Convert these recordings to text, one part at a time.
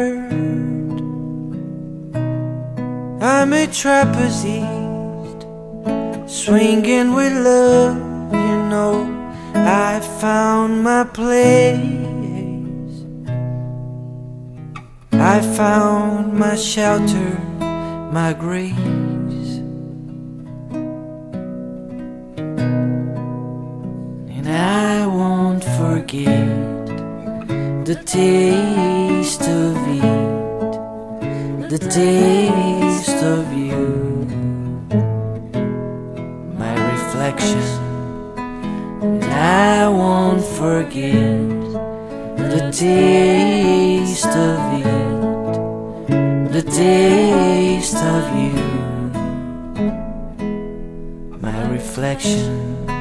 bird. I'm a trapezist, swinging with love, you know. I found my place, I found my shelter, my grace. And I won't forget the taste of it, the taste of you, my reflection. And I won't forget the taste of it, the taste of you, my reflection.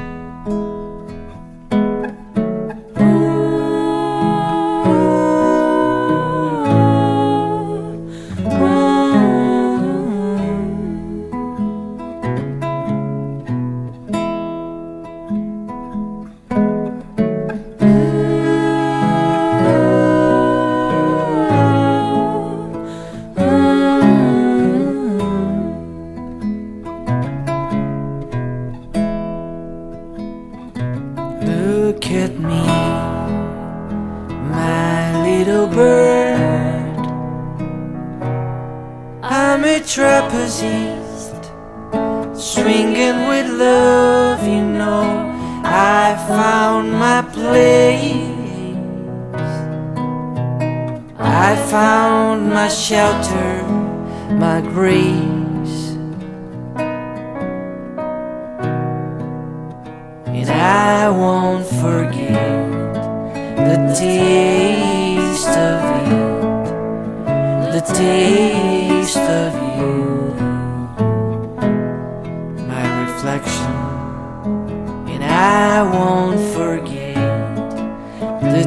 Look at me, my little bird. I'm a trapezist, swinging with love, you know. I found my place, I found my shelter, my grace. And I won't forget the taste of it, the taste of you, my reflection. And I won't forget the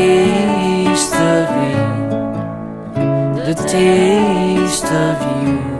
taste of it, the taste of you.